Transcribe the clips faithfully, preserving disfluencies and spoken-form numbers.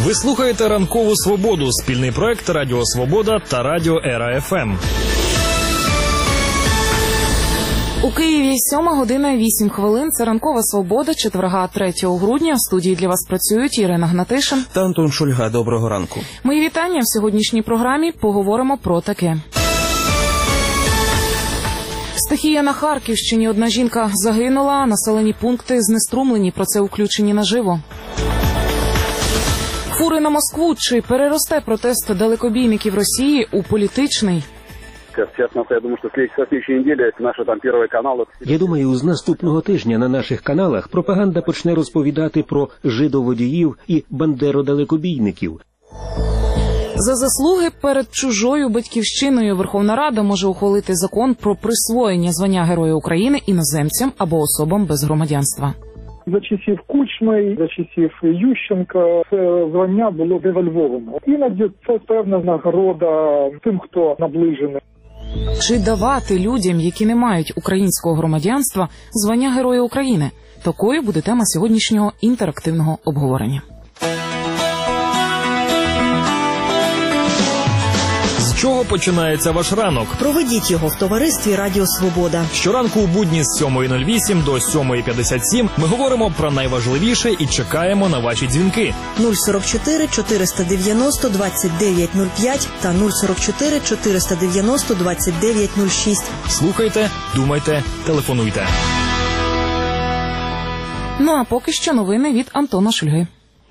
Ви слухаєте «Ранкову свободу» – спільний проект Радіо Свобода та Радіо Ера-ФМ. У Києві сьома година вісім хвилин. Це «Ранкова свобода» четверга третього грудня. В студії для вас працюють Ірина Гнатишин та Антон Шульга. Доброго ранку. Мої вітання. В сьогоднішній програмі поговоримо про таке. Стихія на Харківщині. Одна жінка загинула, населені пункти знеструмлені. Про це включені наживо. Фури на Москву. Чи переросте протест далекобійників Росії у політичний? Чесно, я думаю, що в слідчій неділі наші там перший канал... Я думаю, з наступного тижня на наших каналах пропаганда почне розповідати про жидоводіїв і бандеродалекобійників. За заслуги перед чужою батьківщиною Верховна Рада може ухвалити закон про присвоєння звання Героя України іноземцям або особам без громадянства. За часів Кучми, за часів Ющенка це звання було девальвовано. Іноді це певна нагорода тим, хто наближений. Чи давати людям, які не мають українського громадянства, звання Героя України? Такою буде тема сьогоднішнього інтерактивного обговорення. З чого починається ваш ранок? Проведіть його в товаристві Радіо Свобода. Щоранку у будні з сьомої нуль вісім до сьомої п'ятдесят сім ми говоримо про найважливіше і чекаємо на ваші дзвінки. нуль сорок чотири чотириста дев'яносто двадцять дев'ять нуль п'ять та нуль сорок чотири чотириста дев'яносто двадцять дев'ять нуль шість. Слухайте, думайте, телефонуйте. Ну а поки що новини від Антона Шульги.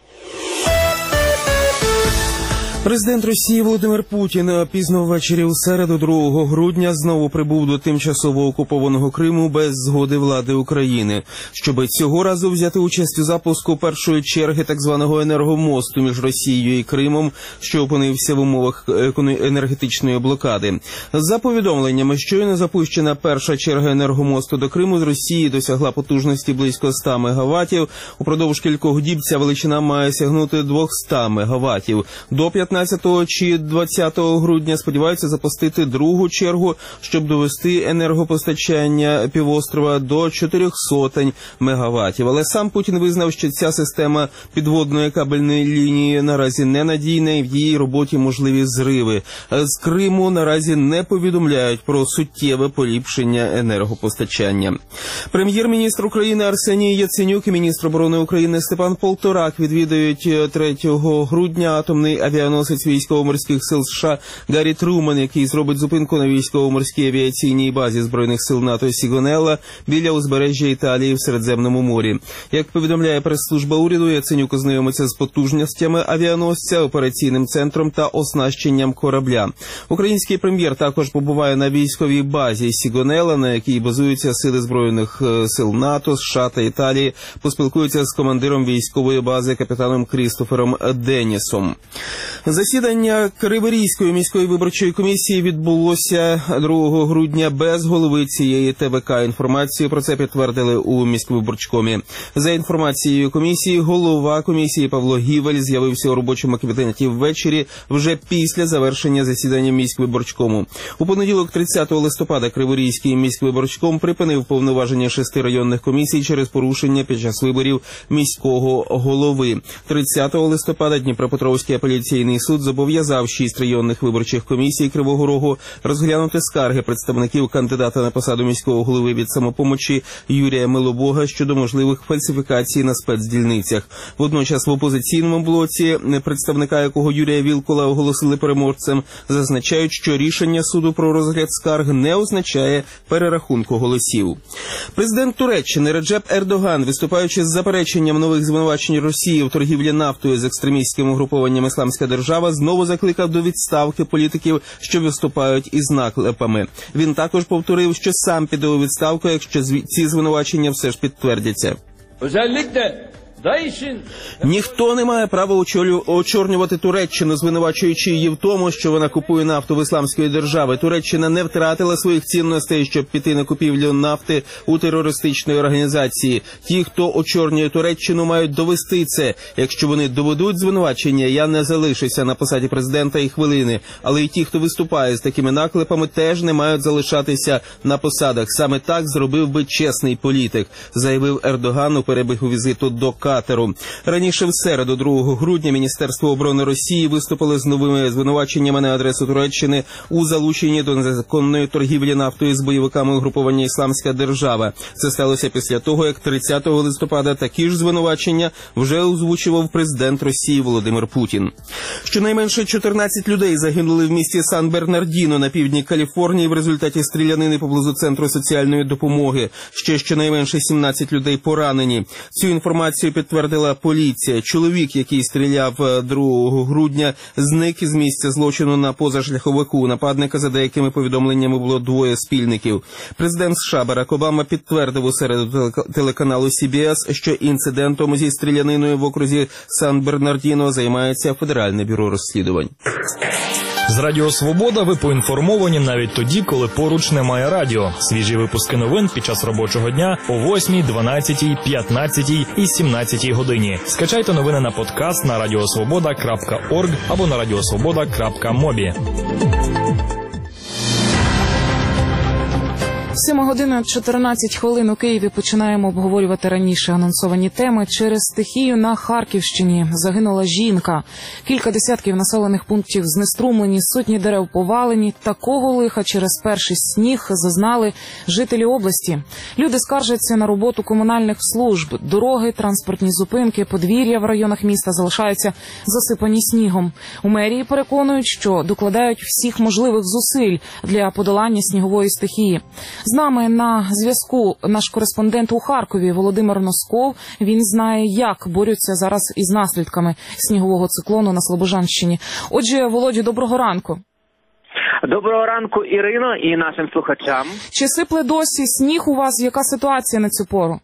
Президент Росії Володимир Путін пізно ввечері у середу, другого грудня, знову прибув до тимчасово окупованого Криму без згоди влади України, щоб цього разу взяти участь у запуску першої черги так званого енергомосту між Росією і Кримом, що опинився в умовах енергетичної блокади. За повідомленнями, щойно запущена перша черга енергомосту до Криму з Росії досягла потужності близько ста мегаваттів. Упродовж кількох діб ця величина має сягнути двохсот мегаваттів. До п'ятнадцятого чи двадцятого грудня сподіваються запустити другу чергу, щоб довести енергопостачання півострова до чотирьохсот мегаваттів. Але сам Путін визнав, що ця система підводної кабельної лінії наразі ненадійна і в її роботі можливі зриви. З Криму наразі не повідомляють про суттєве поліпшення енергопостачання. Прем'єр-міністр України Арсеній Яценюк і міністр оборони України Степан Полторак відвідають третього грудня атомний авіаносець військово-морських сил США Гаррі Труман, який зробить зупинку на військово-морській авіаційній базі Збройних сил НАТО Сігонелла біля узбережжя Італії в Середземному морі. Як повідомляє прес-служба уряду, Яценюк ознайомиться з потужностями авіаносця, операційним центром та оснащенням корабля. Український прем'єр також побуває на військовій базі Сігонелла, на якій базуються сили Збройних сил НАТО, США та Італії, поспілкується з командиром військової бази капітаном Крістофером Деннісом. Засідання Криворізької міської виборчої комісії відбулося другого грудня без голови цієї ТВК. Інформацію про це підтвердили у міськвиборчкомі. За інформацією комісії, голова комісії Павло Гівель з'явився у робочому кабінеті ввечері вже після завершення засідання міськвиборчкому. У понеділок, тридцятого листопада, Криворізький міськвиборчком припинив повноваження шести районних комісій через порушення під час виборів міського голови. тридцятого листопада Дніпропетровський апеляційний суд зобов'язав шість районних виборчих комісій Кривого Рогу розглянути скарги представників кандидата на посаду міського голови від «Самопомочі» Юрія Милобога щодо можливих фальсифікацій на спецдільницях. Водночас в опозиційному блоці, представника якого Юрія Вілкула оголосили переможцем, зазначають, що рішення суду про розгляд скарг не означає перерахунку голосів. Президент Туреччини Реджеп Ердоган, виступаючи з запереченням нових звинувачень Росії в торгівлі нафтою з екстремістським угрупованням «Ісламська держава», знову закликав до відставки політиків, що виступають із наклепами. Він також повторив, що сам піде у відставку, якщо ці звинувачення все ж підтвердяться. Ніхто не має права очорнювати Туреччину, звинувачуючи її в тому, що вона купує нафту в Ісламської держави. Туреччина не втратила своїх цінностей, щоб піти на купівлю нафти у терористичної організації. Ті, хто очорнює Туреччину, мають довести це. Якщо вони доведуть звинувачення, я не залишуся на посаді президента і хвилини. Але і ті, хто виступає з такими наклепами, теж не мають залишатися на посадах. Саме так зробив би чесний політик, заявив Ердоган у перебігу візиту до Каїра. катеру. Раніше в середу, другого грудня, Міністерство оборони Росії виступило з новими звинуваченнями на адресу Туреччини у залученні до незаконної торгівлі нафтою з бойовиками угруповання «Ісламська держава». Це сталося після того, як тридцятого листопада такі ж звинувачення вже озвучував президент Росії Володимир Путін. Щонайменше чотирнадцять людей загинули в місті Сан-Бернардіно на півдні Каліфорнії в результаті стрілянини поблизу Центру соціальної допомоги. Ще щонайменше сімнадцять людей поранені. Цю інформацію підтвердила поліція. Чоловік, який стріляв другого грудня, зник із місця злочину на позашляховику. У нападника, за деякими повідомленнями, було двоє спільників. Президент США Барак Обама підтвердив у середу телеканалу Сі Бі Ес, що інцидентом зі стріляниною в окрузі Сан-Бернардіно займається Федеральне бюро розслідувань. З Радіо Свобода ви поінформовані навіть тоді, коли поруч немає радіо. Свіжі випуски новин під час робочого дня о восьмій, дванадцятій, п'ятнадцятій і сімнадцятій годині. Скачайте новини на подкаст на радіосвобода крапка орг або на радіосвобода крапка мобі. сьома година чотирнадцять хвилин у Києві. Починаємо обговорювати раніше анонсовані теми. Через стихію на Харківщині загинула жінка. Кілька десятків населених пунктів знеструмлені, сотні дерев повалені. Такого лиха через перший сніг зазнали жителі області. Люди скаржаться на роботу комунальних служб. Дороги, транспортні зупинки, подвір'я в районах міста залишаються засипані снігом. У мерії переконують, що докладають всіх можливих зусиль для подолання снігової стихії. З нами на зв'язку наш кореспондент у Харкові Володимир Носков. Він знає, як борються зараз із наслідками снігового циклону на Слобожанщині. Отже, Володю, доброго ранку. Доброго ранку, Ірино, і нашим слухачам. Чи сипле досі сніг у вас? Яка ситуація на цю пору?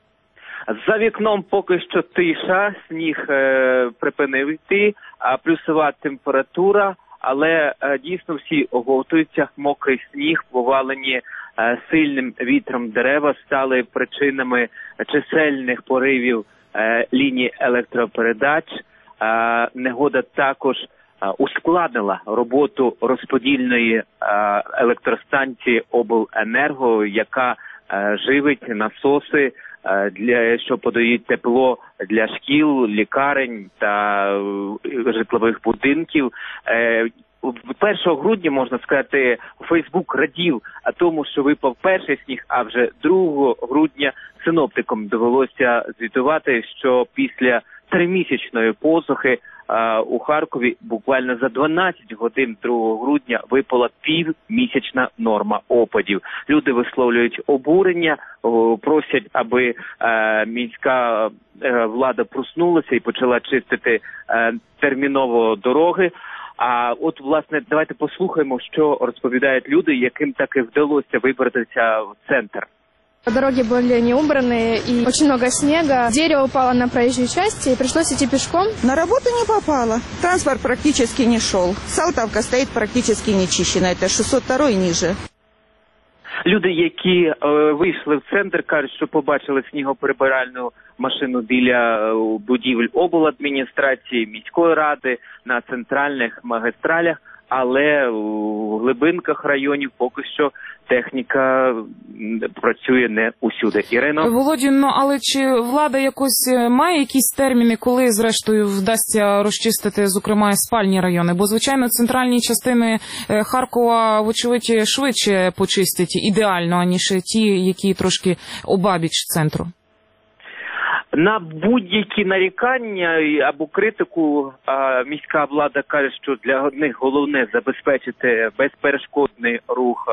За вікном поки що тиша, сніг е, припинив йти, а плюсова температура, але е, дійсно всі оговтуються. Мокрий сніг, повалені сильним вітром дерева стали причинами чисельних поривів е, ліній електропередач. Е, негода також е, ускладнила роботу розподільної е, електростанції Обленерго, яка е, живить насоси, е, для що подають тепло для шкіл, лікарень та е, житлових будинків. Е, першого грудня, можна сказати, Фейсбук радів тому, що випав перший сніг, а вже другого грудня синоптикам довелося звітувати, що після тримісячної посухи а, у Харкові буквально за дванадцять годин другого грудня випала півмісячна норма опадів. Люди висловлюють обурення, о, просять, аби а, міська а, влада проснулася і почала чистити а, терміново дороги. А от, власне, давайте послухаємо, що розповідають люди, яким таки вдалося вибратися в центр. Дороги были не убраны, и очень много снега. Дерево упало на проезжей части, и пришлось идти пешком. На работу не попало. Транспорт практически не шел. Салтовка стоит практически нечищена. Это шестьсот два и ниже. Люди, які е, вийшли в центр, кажуть, що побачили снігоприбиральну машину біля е, будівель обладміністрації, міської ради, на центральних магістралях, але у глибинках районів поки що техніка працює не усюди. Ірино? Володю, ну але чи влада якось має якісь терміни, коли зрештою вдасться розчистити, зокрема, спальні райони? Бо, звичайно, центральні частини Харкова, вочевидь, швидше почистять ідеально, аніж ті, які трошки обабіч центру. На будь-які нарікання або критику міська влада каже, що для них головне забезпечити безперешкодний рух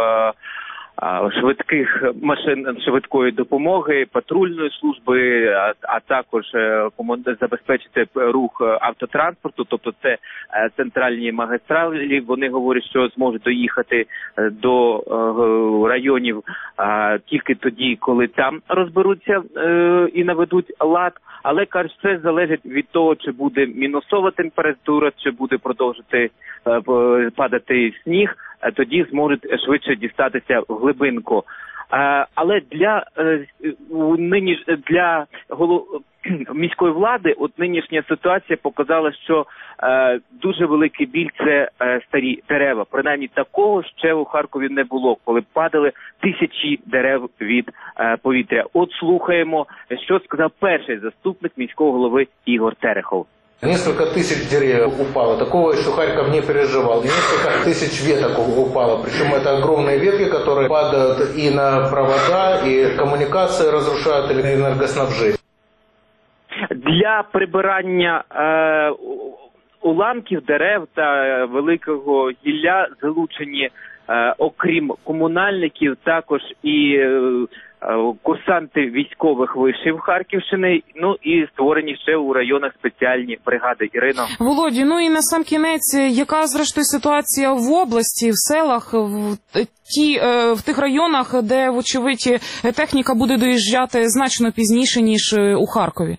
швидких машин швидкої допомоги, патрульної служби, а, а також забезпечити рух автотранспорту, тобто це центральні магістралі. Вони говорять, що зможуть доїхати до районів тільки тоді, коли там розберуться і наведуть лад. Але, кажуть, це залежить від того, чи буде мінусова температура, чи буде продовжити падати сніг, тоді зможуть швидше дістатися в глибинку. Але для нині для голов... міської влади от нинішня ситуація показала, що е, дуже великий біль – це е, старі дерева. Принаймні такого ще у Харкові не було, коли падали тисячі дерев від е, повітря. От слухаємо, що сказав перший заступник міського голови Ігор Терехов. Несколько тысяч деревьев упало. Такого еще Харьков не переживал. Несколько тысяч веток упало. Причем это огромные ветки, которые падают и на провода, и коммуникации разрушают, и энергоснабжение. Для прибирання е, уламків дерев та великого гілля залучені, е, окрім комунальників, також і е, курсанти військових вишів Харківщини, ну і створені ще у районах спеціальні бригади. Ірино. Володі, ну і на сам кінець, яка зрештою ситуація в області, в селах, в ті в тих районах, де, вочевидь, техніка буде доїжджати значно пізніше, ніж у Харкові?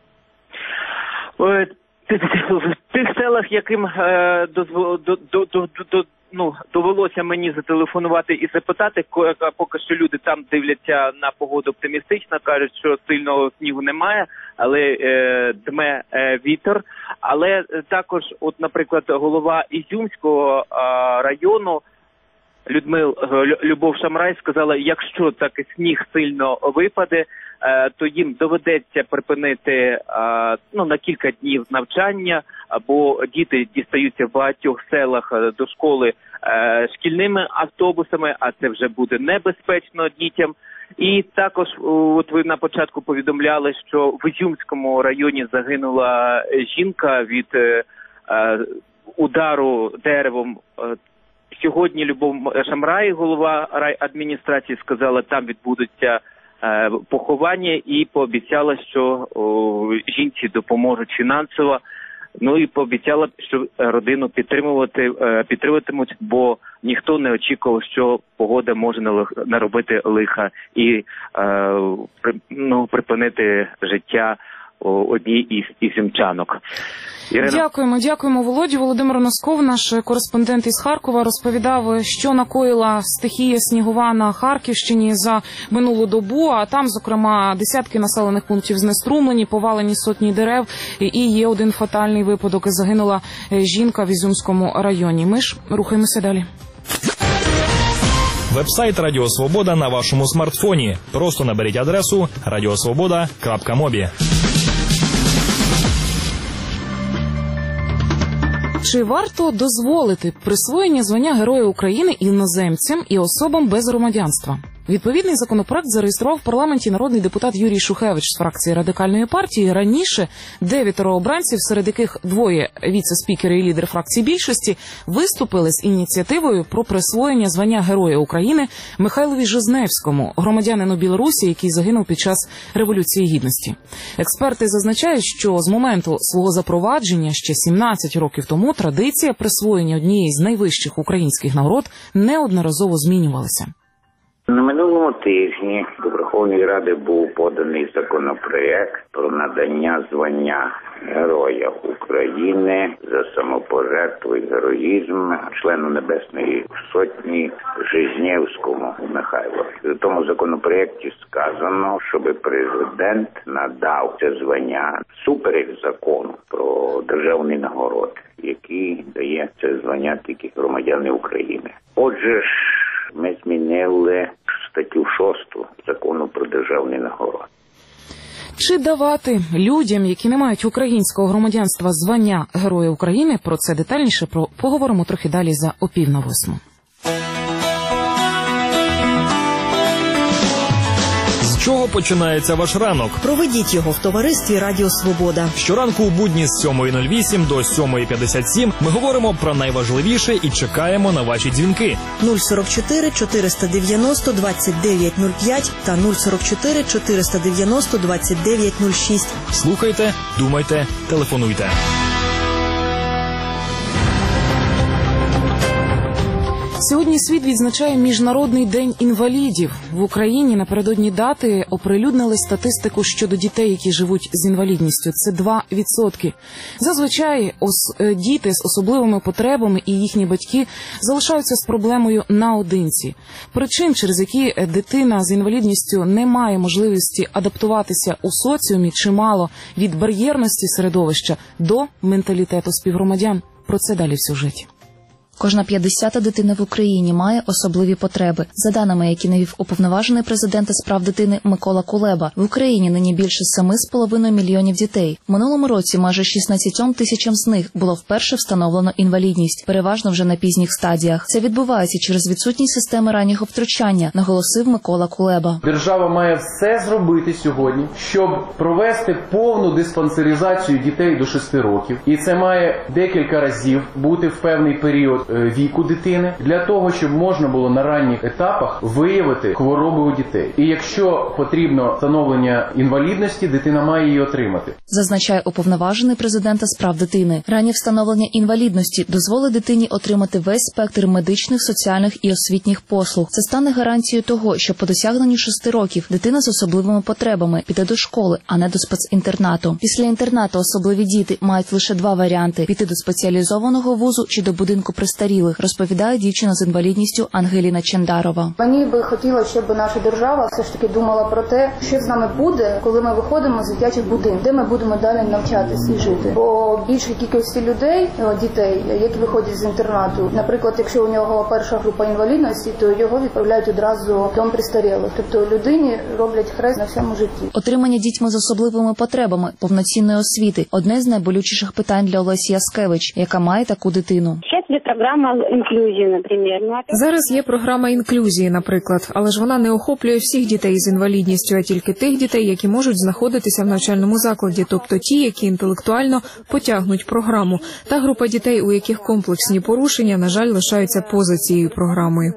В тих селах, яким е, дозво, до, до, до, до, ну, довелося мені зателефонувати і запитати, поки що люди там дивляться на погоду оптимістично, кажуть, що сильного снігу немає, але е, дме е, вітер. Але також, от, наприклад, голова Ізюмського е, району Людмил Любов Шамрай сказала, якщо так і сніг сильно випаде, то їм доведеться припинити ну, на кілька днів навчання, бо діти дістаються в багатьох селах до школи шкільними автобусами, а це вже буде небезпечно дітям. І також, от ви на початку повідомляли, що в Ізюмському районі загинула жінка від удару деревом. Сьогодні Любов Шамрай, голова райадміністрації, сказала, там відбудуться е, поховання і пообіцяла, що о, жінці допоможуть фінансово. Ну і пообіцяла, що родину підтримувати, е, підтримуватимуть, бо ніхто не очікував, що погода може наробити лиха і е, при, ну, припинити життя одній із ізюмчанок. Ірина. Дякуємо, дякуємо, Володі. Володимир Носков, наш кореспондент із Харкова, розповідав, що накоїла стихія снігова на Харківщині за минулу добу, а там, зокрема, десятки населених пунктів знеструмлені, повалені сотні дерев, і є один фатальний випадок. Загинула жінка в Ізюмському районі. Ми ж рухаємося далі. Вебсайт Радіо Свобода на вашому смартфоні. Просто наберіть адресу радіосвобода крапка мобі. Чи варто дозволити присвоєння звання Героя України іноземцям і особам без громадянства? Відповідний законопроект зареєстрував в парламенті народний депутат Юрій Шухевич з фракції Радикальної партії. Раніше дев'ятеро обранців, серед яких двоє віце-спікери і лідер фракції більшості, виступили з ініціативою про присвоєння звання Героя України Михайлові Жизневському, громадянину Білорусі, який загинув під час Революції Гідності. Експерти зазначають, що з моменту свого запровадження ще сімнадцять років тому традиція присвоєння однієї з найвищих українських нагород неодноразово змінювалася. На минулому тижні до Верховної Ради був поданий законопроект про надання звання Героя України за самопожертву і героїзм члену Небесної Сотні Жизневському Михайлу. В тому законопроекті сказано, щоб президент надав це звання супереч закону про державні нагороди, який дає це звання тільки громадяни України. Отже ж, ми змінили статтю шосту закону про державні нагороди. Чи давати людям, які не мають українського громадянства, звання Героя України? Про це детальніше про поговоримо трохи далі за о пів на восьму. З чого починається ваш ранок? Проведіть його в товаристві Радіо Свобода. Щоранку у будні з сьомої нуль вісім до сьомої п'ятдесят сім ми говоримо про найважливіше і чекаємо на ваші дзвінки. нуль сорок чотири чотириста дев'яносто двадцять дев'ять нуль п'ять та нуль сорок чотири чотириста дев'яносто двадцять дев'ять нуль шість. Слухайте, думайте, телефонуйте. Сьогодні світ відзначає Міжнародний день інвалідів. В Україні напередодні дати оприлюднили статистику щодо дітей, які живуть з інвалідністю. Це два відсотки. Зазвичай ос, діти з особливими потребами і їхні батьки залишаються з проблемою наодинці. Причин, через які дитина з інвалідністю не має можливості адаптуватися у соціумі, чимало, від бар'єрності середовища до менталітету співгромадян. Про це далі в сюжеті. Кожна п'ятдесята дитина в Україні має особливі потреби. За даними, які навів уповноважений президента з прав дитини Микола Кулеба, в Україні нині більше семи з половиною мільйонів дітей. В минулому році майже шістнадцятьом тисячам з них було вперше встановлено інвалідність, переважно вже на пізніх стадіях. Це відбувається через відсутність системи раннього втручання, наголосив Микола Кулеба. Держава має все зробити сьогодні, щоб провести повну диспансеризацію дітей до шести років. І це має декілька разів бути в певний період віку дитини, для того, щоб можна було на ранніх етапах виявити хвороби у дітей. І якщо потрібно встановлення інвалідності, дитина має її отримати. Зазначає уповноважений президента з прав дитини. Раннє встановлення інвалідності дозволить дитині отримати весь спектр медичних, соціальних і освітніх послуг. Це стане гарантією того, що по досягненню шести років дитина з особливими потребами піде до школи, а не до спецінтернату. Після інтернату особливі діти мають лише два варіанти – піти до спеціалізованого вузу чи до будинку престарілих, розповідає дівчина з інвалідністю Ангеліна Чендарова. Мені би хотілося, щоб наша держава все ж таки думала про те, що з нами буде, коли ми виходимо з дитячих будинків, де ми будемо далі навчатися і жити. Бо більше кількості людей, дітей, які виходять з інтернату, наприклад, якщо у нього перша група інвалідності, то його відправляють одразу в дом престарілих. Тобто людині роблять хрест на всьому житті. Отримання дітьми з особливими потребами повноцінної освіти – одне з найболючіших питань для Олесі Яскевич, яка має таку дитину. Програма інклюзії, наприклад. Зараз є програма інклюзії, наприклад, але ж вона не охоплює всіх дітей з інвалідністю, а тільки тих дітей, які можуть знаходитися в навчальному закладі, тобто ті, які інтелектуально потягнуть програму. Та група дітей, у яких комплексні порушення, на жаль, лишаються поза цією програмою.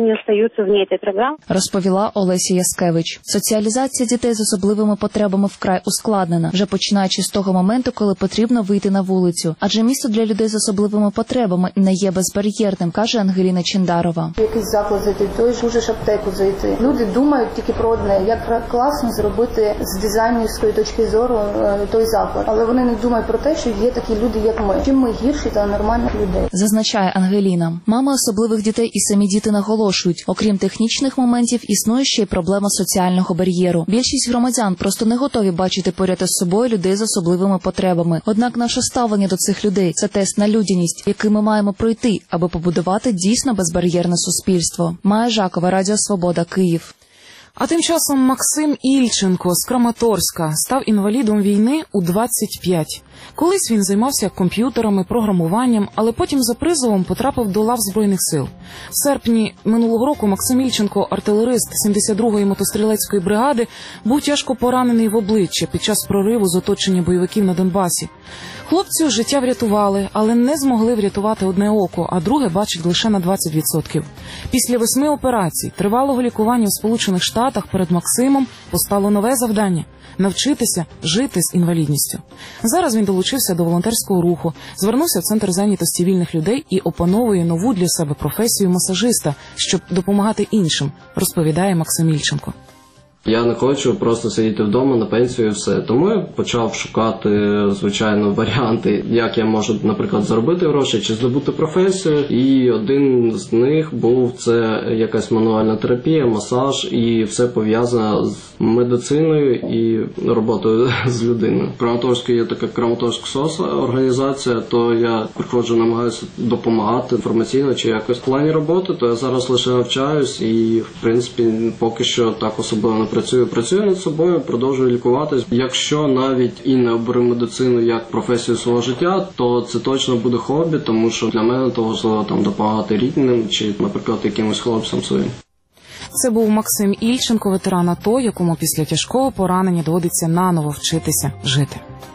Розповіла Олеся Яскевич. Соціалізація дітей з особливими потребами вкрай ускладнена, вже починаючи з того моменту, коли потрібно вийти на вулицю. Адже місто для людей з особливими потребами не є безбар'єрним, каже Ангеліна Чендарова. Якийсь заклад зайти, той ж можеш аптеку зайти. Люди думають тільки про одне, як класно зробити з дизайнерської точки зору той заклад. Але вони не думають про те, що є такі люди, як ми. Чим ми гірші та нормальних людей. Зазначає Ангеліна. Мами особливих дітей і самі діти наголошують, окрім технічних моментів, існує ще й проблема соціального бар'єру. Більшість громадян просто не готові бачити поряд із собою людей з особливими потребами. Однак наше ставлення до цих людей – це тест на людяність, який ми маємо пройти, аби побудувати дійсно безбар'єрне суспільство. Майя Жакова, Радіо Свобода, Київ. А тим часом Максим Ільченко з Краматорська став інвалідом війни у двадцять п'ять. Колись він займався комп'ютерами, програмуванням, але потім за призовом потрапив до лав Збройних сил. В серпні минулого року Максим Ільченко, артилерист сімдесят другої мотострілецької бригади, був тяжко поранений в обличчя під час прориву з оточення бойовиків на Донбасі. Хлопцю життя врятували, але не змогли врятувати одне око, а друге бачить лише на двадцять відсотків. Після восьми операцій, тривалого лікування в Сполучених Штатах перед Максимом постало нове завдання – навчитися жити з інвалідністю. Зараз він долучився до волонтерського руху, звернувся в Центр зайнятості вільних людей і опановує нову для себе професію масажиста, щоб допомагати іншим, розповідає Максим Ільченко. Я не хочу просто сидіти вдома на пенсію і все. Тому я почав шукати, звичайно, варіанти, як я можу, наприклад, заробити гроші чи здобути професію. І один з них був це якась мануальна терапія, масаж і все пов'язане з медициною і роботою з людиною. В Краматорську є така Краматорськ СОС організація, то я приходжу, намагаюся допомагати інформаційно чи якось в плані роботи, то я зараз лише навчаюсь і, в принципі, поки що так особливо не працюю. Працюю над собою, продовжую лікуватись. Якщо навіть і не оберу медицину як професію свого життя, то це точно буде хобі, тому що для мене то важливо там допомагати рідним чи, наприклад, якимось хлопцям своїм. Це був Максим Ільченко, ветеран АТО, якому після тяжкого поранення доводиться наново вчитися жити.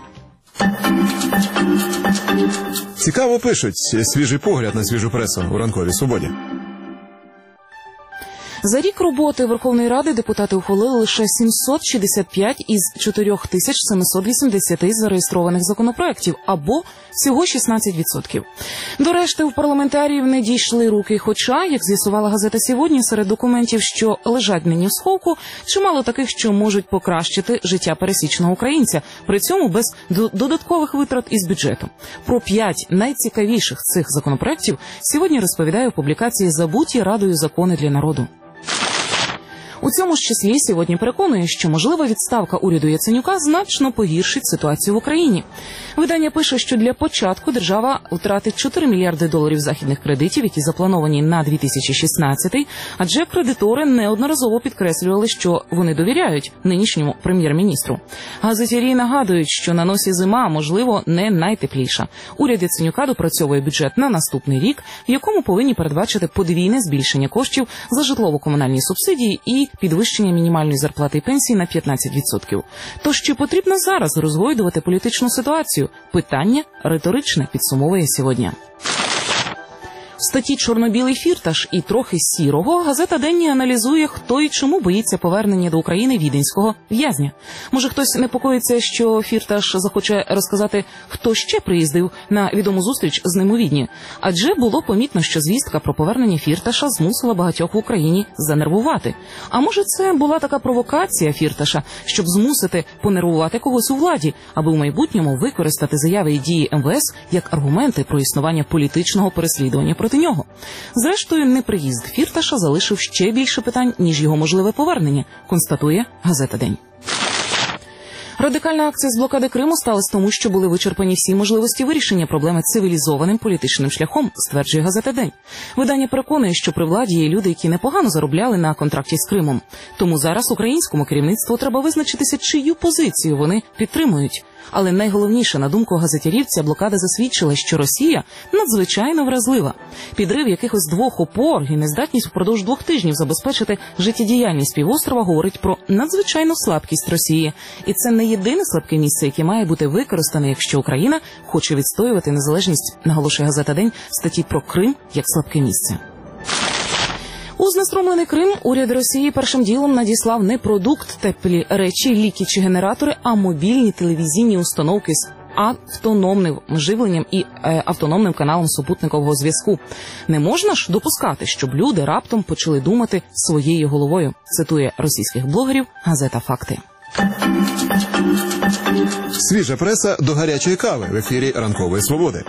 Цікаво пишуть. Свіжий погляд на свіжу пресу у ранковій свободі. За рік роботи Верховної Ради депутати ухвалили лише сімсот шістдесят п'ять із чотири тисячі сімсот вісімдесят зареєстрованих законопроєктів, або всього шістнадцять відсотків. До решти у парламентаріїв не дійшли руки, хоча, як з'ясувала газета «Сьогодні», серед документів, що лежать нині в сховку, чимало таких, що можуть покращити життя пересічного українця, при цьому без додаткових витрат із бюджету. Про п'ять найцікавіших цих законопроєктів сьогодні розповідає у публікації «Забуті Радою закони для народу». У цьому ж числі сьогодні переконує, що можлива відставка уряду Яценюка значно погіршить ситуацію в Україні. Видання пише, що для початку держава втратить чотири мільярди доларів західних кредитів, які заплановані на дві тисячі шістнадцятий, адже кредитори неодноразово підкреслювали, що вони довіряють нинішньому прем'єр-міністру. Газетярі нагадують, що на носі зима, можливо, не найтепліша. Уряд Яценюка допрацьовує бюджет на наступний рік, в якому повинні передбачити подвійне збільшення коштів за житлово-комунальні субсидії і підвищення мінімальної зарплати і пенсії на п'ятнадцять відсотків. Тож чи потрібно зараз розгойдувати політичну ситуацію? Питання риторичне, підсумовує сьогодні. В статті «Чорно-білий фірташ» і трохи сірого газета «Денні» аналізує, хто і чому боїться повернення до України віденського в'язня. Може, хтось непокоїться, що Фірташ захоче розказати, хто ще приїздив на відому зустріч з ним у Відні. Адже було помітно, що звістка про повернення Фірташа змусила багатьох в Україні занервувати. А може, це була така провокація Фірташа, щоб змусити понервувати когось у владі, аби в майбутньому використати заяви і дії ем ве ес як аргументи про існування політичного переслідування проти нього. Зрештою, неприїзд Фірташа залишив ще більше питань, ніж його можливе повернення, констатує газета «День». Радикальна акція з блокади Криму сталася тому, що були вичерпані всі можливості вирішення проблеми цивілізованим політичним шляхом, стверджує газета «День». Видання переконує, що при владі є люди, які непогано заробляли на контракті з Кримом. Тому зараз українському керівництву треба визначитися, чию позицію вони підтримують. Але найголовніше, на думку газетярів, ця блокада засвідчила, що Росія надзвичайно вразлива. Підрив якихось двох опор і нездатність впродовж двох тижнів забезпечити життєдіяльність півострова говорить про надзвичайну слабкість Росії. І це не єдине слабке місце, яке має бути використане, якщо Україна хоче відстоювати незалежність, наголошує газета «День» статті про Крим як слабке місце. У знеструмлений Крим уряд Росії першим ділом надіслав не продукт, теплі речі, ліки чи генератори, а мобільні телевізійні установки з автономним живленням і е, автономним каналом супутникового зв'язку. Не можна ж допускати, щоб люди раптом почали думати своєю головою, цитує російських блогерів газета «Факти». Свіжа преса до гарячої кави в ефірі «Ранкової свободи».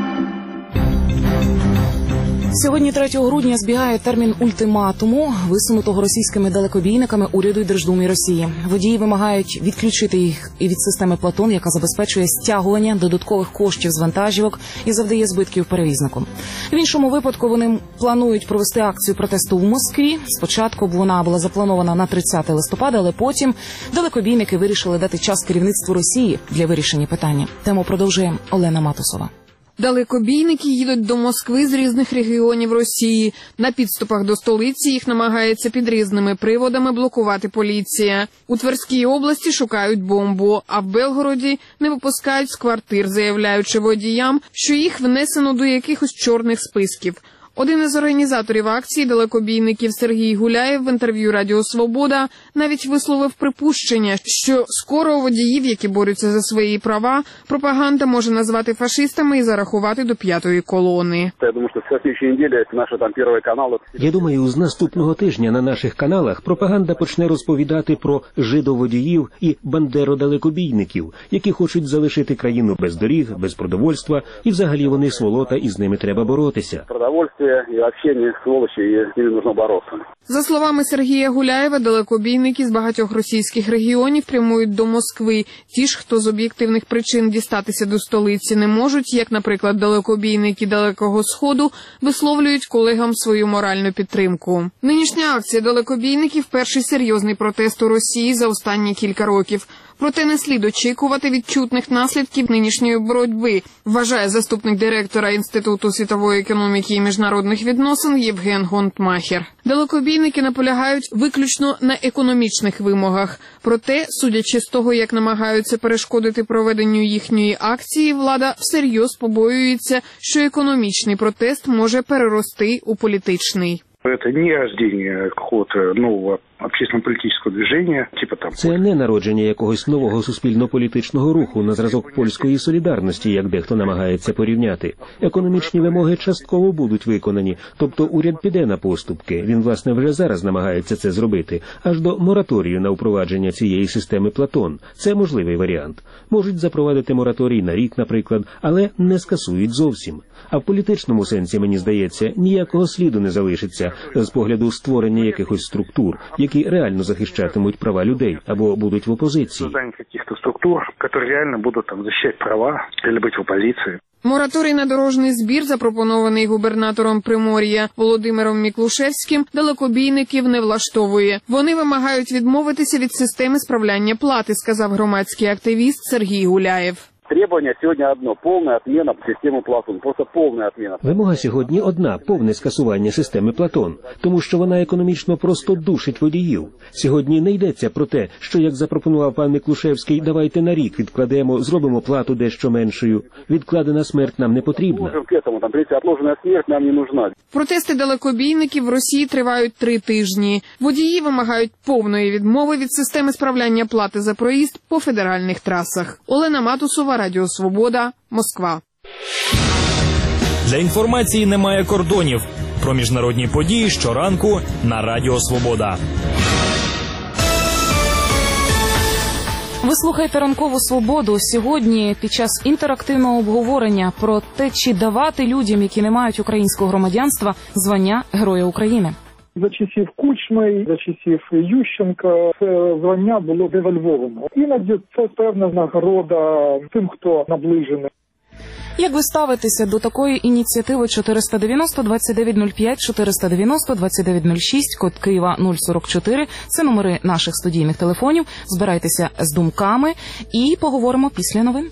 Сьогодні, третього грудня, збігає термін ультиматуму, висунутого російськими далекобійниками уряду і Держдуми Росії. Водії вимагають відключити їх і від системи «Платон», яка забезпечує стягування додаткових коштів з вантажівок і завдає збитків перевізнику. В іншому випадку вони планують провести акцію протесту в Москві. Спочатку вона була запланована на тридцяте листопада, але потім далекобійники вирішили дати час керівництву Росії для вирішення питання. Тему продовжує Олена Матусова. Далекобійники їдуть до Москви з різних регіонів Росії. На підступах до столиці їх намагається під різними приводами блокувати поліція. У Тверській області шукають бомбу, а в Белгороді не випускають з квартир, заявляючи водіям, що їх внесено до якихось чорних списків. Один із організаторів акції далекобійників Сергій Гуляєв в інтерв'ю «Радіо Свобода» навіть висловив припущення, що скоро водіїв, які борються за свої права, пропаганда може назвати фашистами і зарахувати до п'ятої колони. Я думаю, що з наступної неділі наші там перший канал. Я думаю, з наступного тижня на наших каналах пропаганда почне розповідати про жидоводіїв і бандеродалекобійників, які хочуть залишити країну без доріг, без продовольства, і взагалі вони сволота, і з ними треба боротися. Продовольство и вообще не сволочи, и с ними нужно бороться. За словами Сергія Гуляєва, далекобійники з багатьох російських регіонів прямують до Москви. Ті ж, хто з об'єктивних причин дістатися до столиці не можуть, як, наприклад, далекобійники Далекого Сходу, висловлюють колегам свою моральну підтримку. Нинішня акція далекобійників – перший серйозний протест у Росії за останні кілька років. Проте не слід очікувати відчутних наслідків нинішньої боротьби, вважає заступник директора Інституту світової економіки і міжнародних відносин Євген Гонтмахер. Далекобійники наполягають виключно на економічних вимогах. Проте, судячи з того, як намагаються перешкодити проведенню їхньої акції, влада всерйоз побоюється, що економічний протест може перерости у політичний. Это не рождение какого-то нового общественно-політичного движення, типу там. Це не народження якогось нового суспільно-політичного руху на зразок польської солідарності, як дехто намагається порівняти. Економічні вимоги частково будуть виконані, тобто уряд піде на поступки. Він, власне, вже зараз намагається це зробити, аж до мораторію на впровадження цієї системи Платон. Це можливий варіант. Можуть запровадити мораторій на рік, наприклад, але не скасують зовсім. А в політичному сенсі, мені здається, ніякого сліду не залишиться з погляду створення якихось структур, які реально захищатимуть права людей або будуть в опозиції. Создание каких-то структур, які реально будуть там захищати права, або бути в опозиції. Мораторій на дорожній збір, запропонований губернатором Примор'я Володимиром Міклушевським, далекобійників не влаштовує. Вони вимагають відмовитися від системи справляння плати, сказав громадський активіст Сергій Гуляєв. Требование сегодня одно – полная отмена системы Платон. Просто полная отмена. Вимога сьогодні одна – повне скасування системи Платон, тому що вона економічно просто душить водіїв. Сьогодні не йдеться про те, що, як запропонував пан Міклушевський, давайте на рік відкладемо, зробимо плату дещо меншою. Відкладена смерть нам не потрібна. Там, третья отложенная смерть нам не нужна. Протести далекобійників в Росії тривають три тижні. Водії вимагають повної відмови від системи справляння плати за проїзд по федеральних трасах. Олена Матусова, Радіо Свобода, Москва. Для інформації немає кордонів. Про міжнародні події щоранку на Радіо Свобода. Ви слухаєте «Ранкову свободу». Сьогодні під час інтерактивного обговорення про те, чи давати людям, які не мають українського громадянства, звання Героя України. За часів Кучми, за часів Ющенка це звання було девальвовано. Іноді це певна нагорода тим, хто наближений. Як ви ставитеся до такої ініціативи? Чотириста дев'яносто двадцять дев'ять нуль п'ять, чотириста дев'яносто двадцять дев'ять нуль шість, код Києва нуль сорок чотири. Це номери наших студійних телефонів. Збирайтеся з думками і поговоримо після новин.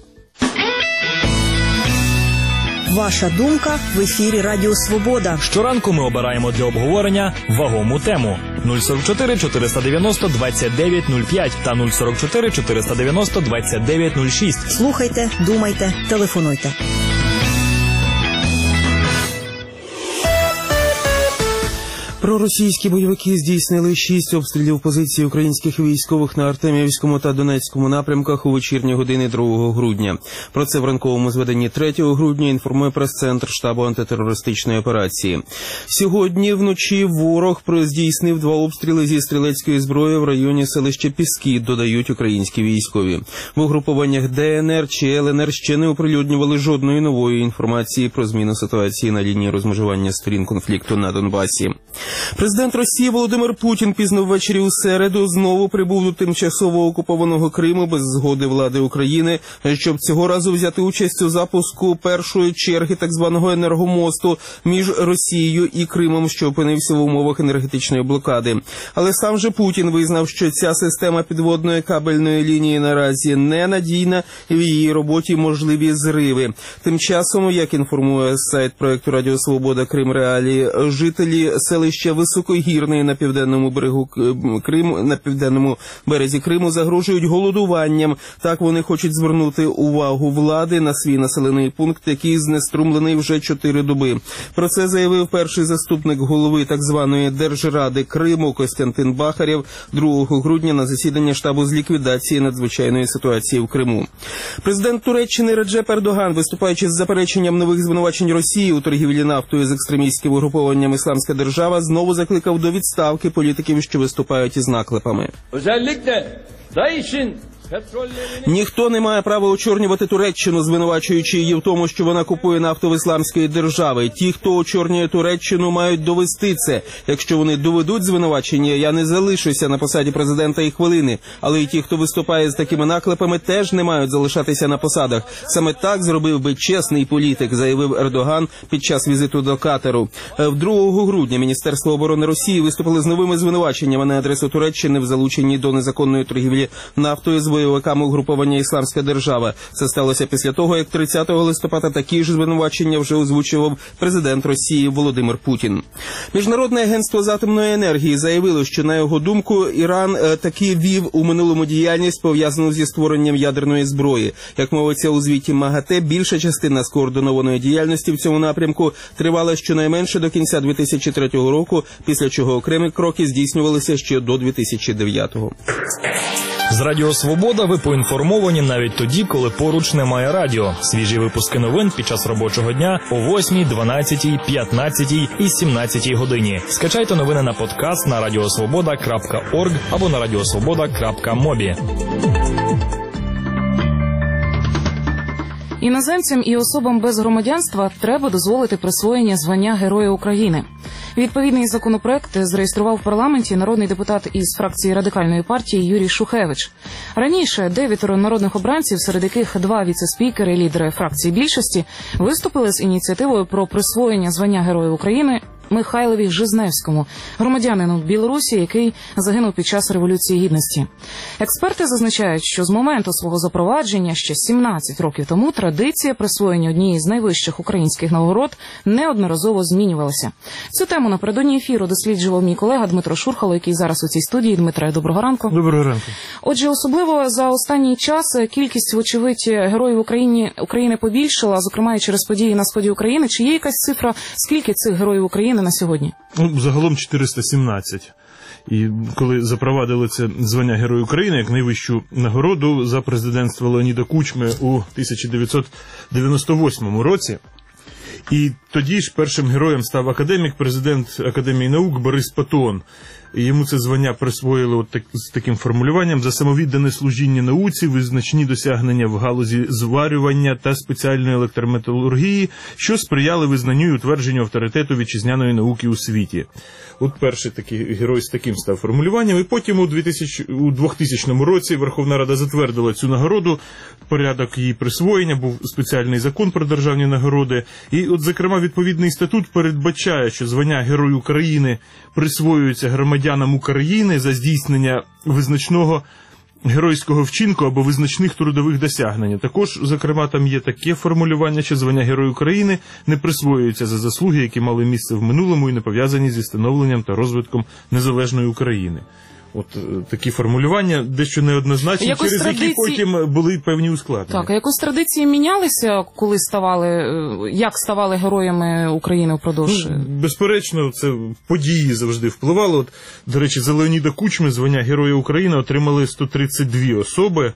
Ваша думка в ефірі Радіо Свобода. Щоранку ми обираємо для обговорення вагому тему. нуль сорок чотири чотириста дев'яносто двадцять дев'ять нуль п'ять та нуль сорок чотири чотириста дев'яносто двадцять дев'ять нуль шість. Слухайте, думайте, телефонуйте. Проросійські бойовики здійснили шість обстрілів позицій українських військових на Артемівському та Донецькому напрямках у вечірні години другого грудня. Про це в ранковому зведенні третього грудня інформує прес-центр штабу антитерористичної операції. Сьогодні вночі ворог здійснив два обстріли зі стрілецької зброї в районі селища Піски, додають українські військові. В угрупованнях Де Ен Ер чи Ел Ен Ер ще не оприлюднювали жодної нової інформації про зміну ситуації на лінії розмежування сторін конфлікту на Донбасі. Президент Росії Володимир Путін пізно ввечері у середу знову прибув до тимчасово окупованого Криму без згоди влади України, щоб цього разу взяти участь у запуску першої черги так званого енергомосту між Росією і Кримом, що опинився в умовах енергетичної блокади. Але сам же Путін визнав, що ця система підводної кабельної лінії наразі ненадійна і в її роботі можливі зриви. Тим часом, як інформує сайт проєкту Радіо Свобода Крим Реалії, жителі селища Високогірної на південному берегу Криму, на південному березі Криму загрожують голодуванням. Так вони хочуть звернути увагу влади на свій населений пункт, який знеструмлений вже чотири доби. Про це заявив перший заступник голови так званої Держради Криму Костянтин Бахарєв другого грудня на засіданні штабу з ліквідації надзвичайної ситуації в Криму. Президент Туреччини Реджеп Ердоган, виступаючи з запереченням нових звинувачень Росії у торгівлі нафтою з екстремістським угрупованням «Ісламська держава», знову закликав до відставки політиків, що виступають із наклепами. Ніхто не має права очорнювати Туреччину, звинувачуючи її в тому, що вона купує нафту в Ісламської держави. Ті, хто очорнює Туреччину, мають довести це. Якщо вони доведуть звинувачення, я не залишуся на посаді президента і хвилини. Але й ті, хто виступає з такими наклепами, теж не мають залишатися на посадах. Саме так зробив би чесний політик, заявив Ердоган під час візиту до Катару. другого грудня Міністерство оборони Росії виступило з новими звинуваченнями на адресу Туреччини в залученні до незаконної торгівлі нафтою з бойовиками угруповання «Ісламська держава». Це сталося після того, як тридцятого листопада такі ж звинувачення вже озвучував президент Росії Володимир Путін. Міжнародне агентство з атомної енергії заявило, що, на його думку, Іран таки вів у минулому діяльність, пов'язану зі створенням ядерної зброї. Як мовиться у звіті МАГАТЕ, більша частина скоординованої діяльності в цьому напрямку тривала щонайменше до кінця дві тисячі третього року, після чого окремі кроки здійснювалися ще до дві тисячі дев'ятого. З Радіо Свобода ви поінформовані навіть тоді, коли поруч немає радіо. Свіжі випуски новин під час робочого дня о восьмій, дванадцятій, п'ятнадцятій і сімнадцятій годині. Скачайте новини на подкаст на радіосвобода крапка орг або на радіосвобода крапка мобі. Іноземцям і особам без громадянства треба дозволити присвоєння звання Героя України. Відповідний законопроект зареєстрував в парламенті народний депутат із фракції Радикальної партії Юрій Шухевич. Раніше дев'ятеро народних обранців, серед яких два віце-спікери і лідери фракції більшості, виступили з ініціативою про присвоєння звання Героя України Михайлові Жизневському, громадянину Білорусі, який загинув під час Революції Гідності. Експерти зазначають, що з моменту свого запровадження ще сімнадцять років тому традиція присвоєння однієї з найвищих українських нагород неодноразово змінювалася. Цю тему напередодні ефіру досліджував мій колега Дмитро Шурхало, який зараз у цій студії. Дмитре, доброго ранку. Доброго ранку. Отже, особливо за останній час кількість, вочевидь, героїв України, України побільшила, зокрема і через події на сході України. Чи є якась цифра, скільки цих героїв України на сьогодні? Ну, загалом чотириста сімнадцять. І коли запровадили це звання Герой України як найвищу нагороду за президентства Леоніда Кучми у тисяча дев'ятсот дев'яносто восьмому році, і тоді ж першим героєм став академік, президент Академії наук Борис Патон. І йому це звання присвоїли от так, з таким формулюванням: за самовіддане служіння науці, визначні досягнення в галузі зварювання та спеціальної електрометалургії, що сприяли визнанню і утвердженню авторитету вітчизняної науки у світі. От перший такий герой з таким став формулюванням. І потім у двохтисячному році Верховна Рада затвердила цю нагороду, порядок її присвоєння, був спеціальний закон про державні нагороди. І от, зокрема, відповідний статут передбачає, що звання Герой України присвоюється громадянам України за здійснення визначного геройського вчинку або визначних трудових досягнень. Також, зокрема, там є таке формулювання, що звання Герой України не присвоюється за заслуги, які мали місце в минулому і не пов'язані зі становленням та розвитком незалежної України. От такі формулювання дещо неоднозначні, якось через традиції... які потім були певні ускладнення. Так, а якось традиції мінялися, коли ставали, як ставали героями України впродовж? Ну, безперечно, це події завжди впливало. От, до речі, за Леоніда Кучми звання Героя України отримали сто тридцять дві особи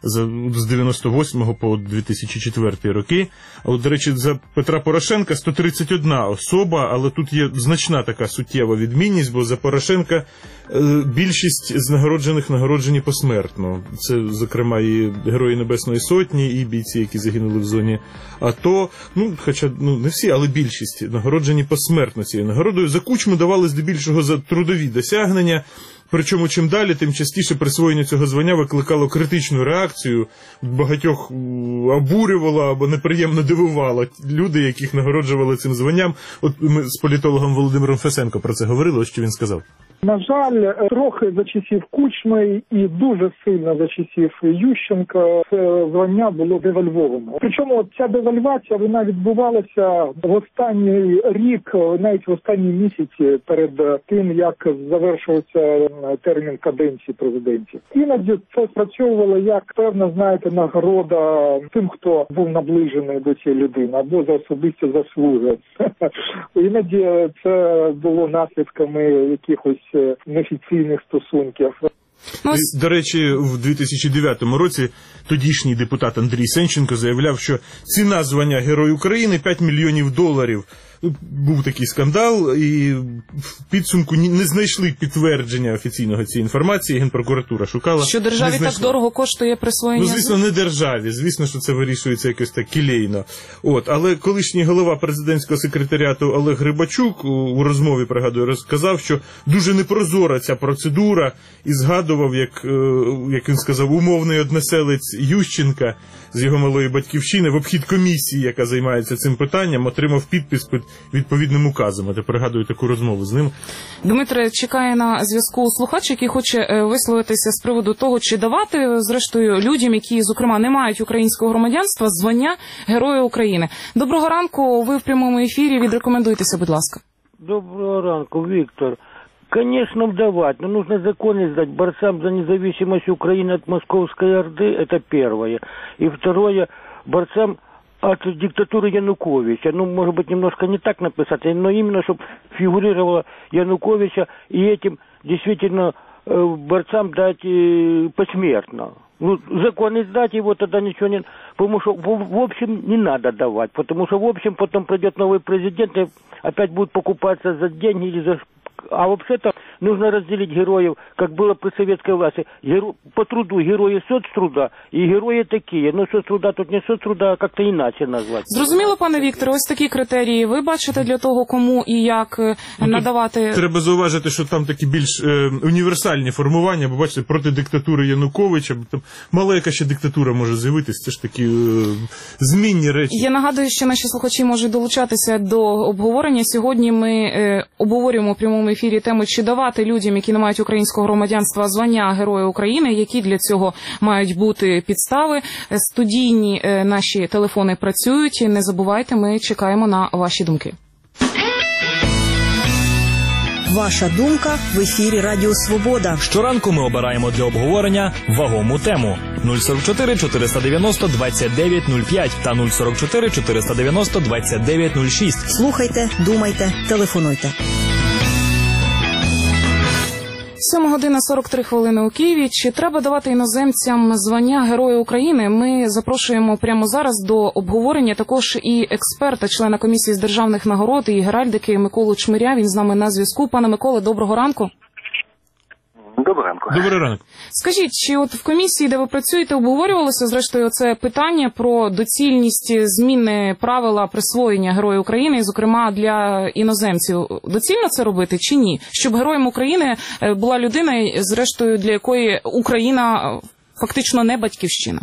з дев'яносто восьмого по дві тисячі четвертий роки. А от, до речі, за Петра Порошенка сто тридцять одна особа, але тут є значна така суттєва відмінність, бо за Порошенка більшість з нагороджених нагороджені посмертно. Це, зокрема, і Герої Небесної Сотні, і бійці, які загинули в зоні АТО. Ну, хоча, ну, не всі, але більшість нагороджені посмертно цією нагородою. За Кучму давали здебільшого за трудові досягнення. Причому чим далі, тим частіше присвоєння цього звання викликало критичну реакцію, багатьох обурювало або неприємно дивувало люди, яких нагороджували цим званням. От ми з політологом Володимиром Фесенко про це говорили, ось що він сказав. На жаль, трохи за часів Кучми і дуже сильно за часів Ющенка це звання було девальвовано. Причому ця девальвація, вона відбувалася в останній рік, навіть в останні місяці перед тим, як завершувався термін каденції президентів. Іноді це спрацьовувало як певна, знаєте, нагорода тим, хто був наближений до цієї людини, або за особисті заслуги. Іноді це було наслідками якихось неофіційних стосунків. Ну, до речі, в дві тисячі дев'ятому році тодішній депутат Андрій Сенченко заявляв, що ціна звання Герой України п'ять мільйонів доларів. Був такий скандал, і в підсумку не знайшли підтвердження офіційного цієї інформації, Генпрокуратура шукала. Що державі так дорого коштує присвоєння? Ну, звісно, не державі, звісно, що це вирішується якось так кілейно. От, але колишній голова президентського секретаріату Олег Рибачук у розмові, пригадую, розказав, що дуже непрозора ця процедура, і згадував, як, як він сказав, умовний односелець Ющенка з його малої батьківщини в обхід комісії, яка займається цим питанням, отримав підпис під відповідним указом. А ти пригадую таку розмову з ним. Дмитре, чекає на зв'язку слухач, який хоче висловитися з приводу того, чи давати, зрештою, людям, які, зокрема, не мають українського громадянства, звання Героя України. Доброго ранку, ви в прямому ефірі, відрекомендуйтеся, будь ласка. Доброго ранку, Виктор. Конечно, давать, но нужно законы издать борцам за независимость Украины от Московской Орды, это первое. И второе, борцам от диктатуры Януковича. Ну, может быть, немножко не так написать, но именно, чтобы фигурировало Януковича, и этим действительно борцам дать посмертно. Ну, закон издать его, тогда ничего не... Потому что, в, в общем, не надо давать, потому что, в общем, потом придет новый президент, и опять будет покупаться за деньги или за... А вообще-то нужно разделить героев, как было при советской власти, Геро... по труду герои соцтруда и герои такие. Ну, соцтруда тут не соцтруда, а как-то иначе назвать. Зрозуміло, пане Вікторе, ось такі критерії ви бачите для того, кому і як ну, надавати... Треба зауважити, що там такі більш е, універсальні формування, бо бачите, проти диктатури Януковича, там мала яка ще диктатура може з'явитися, це ж такі е, змінні речі. Я нагадую, що наші слухачі можуть долучатися до обговорення. Сьогодні ми е, обговорюємо в прямому ефірі тему, чи давати людям, які не мають українського громадянства, звання Героя України, які для цього мають бути підстави. Студійні е, наші телефони працюють. Не забувайте, ми чекаємо на ваші думки. Ваша думка в ефірі Радіо Свобода. Щоранку ми обираємо для обговорення вагому тему. нуль сорок чотири чотириста дев'яносто двадцять дев'ять нуль п'ять та нуль сорок чотири чотириста дев'яносто двадцять дев'ять нуль шість. Слухайте, думайте, телефонуйте. сьома година сорок три хвилини у Києві. Чи треба давати іноземцям звання Героя України? Ми запрошуємо прямо зараз до обговорення також і експерта, члена комісії з державних нагород і геральдики Миколу Чмиря. Він з нами на зв'язку. Пане Миколе, доброго ранку. Доброго ранку. Добрий ранок. Скажіть, чи от в комісії, де ви працюєте, обговорювалося, зрештою, це питання про доцільність зміни правила присвоєння Героя України, зокрема для іноземців? Доцільно це робити чи ні? Щоб Героєм України була людина, зрештою, для якої Україна фактично не батьківщина?